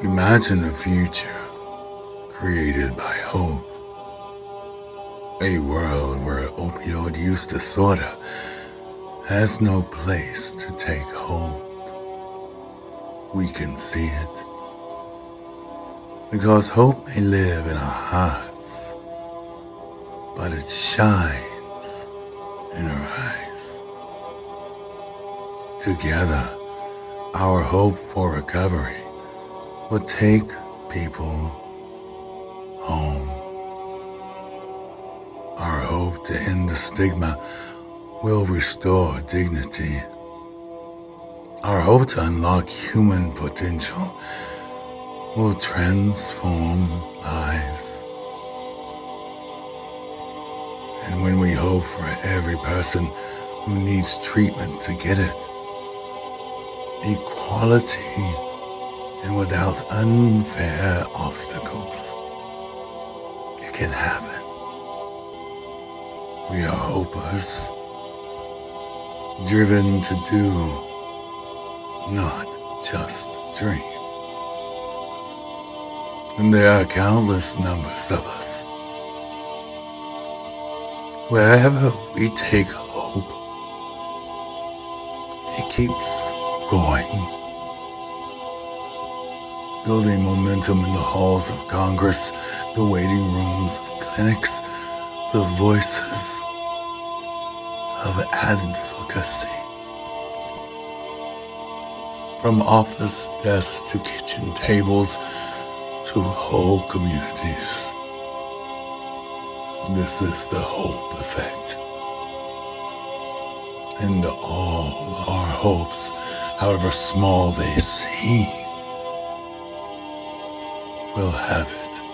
Imagine a future created by hope. A world where opioid use disorder has no place to take hold. We can see it because hope may live in our hearts, but it shines in our eyes. Together, our hope for recovery will take people home. Our hope to end the stigma will restore dignity. Our hope to unlock human potential will transform lives. And when we hope for every person who needs treatment to get it, equality and without unfair obstacles, it can happen. We are hopers, driven to do, not just dream. And there are countless numbers of us. Wherever we take hope, it keeps going, building momentum in the halls of Congress, the waiting rooms of clinics, the voices of advocacy. From office desks to kitchen tables to whole communities. This is the hope effect. And all our hopes, however small they seem, will have it.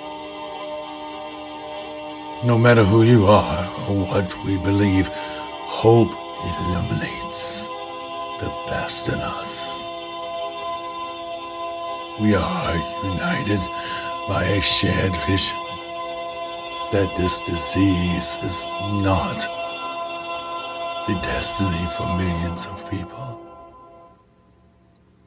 No matter who you are or what we believe, hope illuminates the best in us. We are united by a shared vision that this disease is not the destiny for millions of people.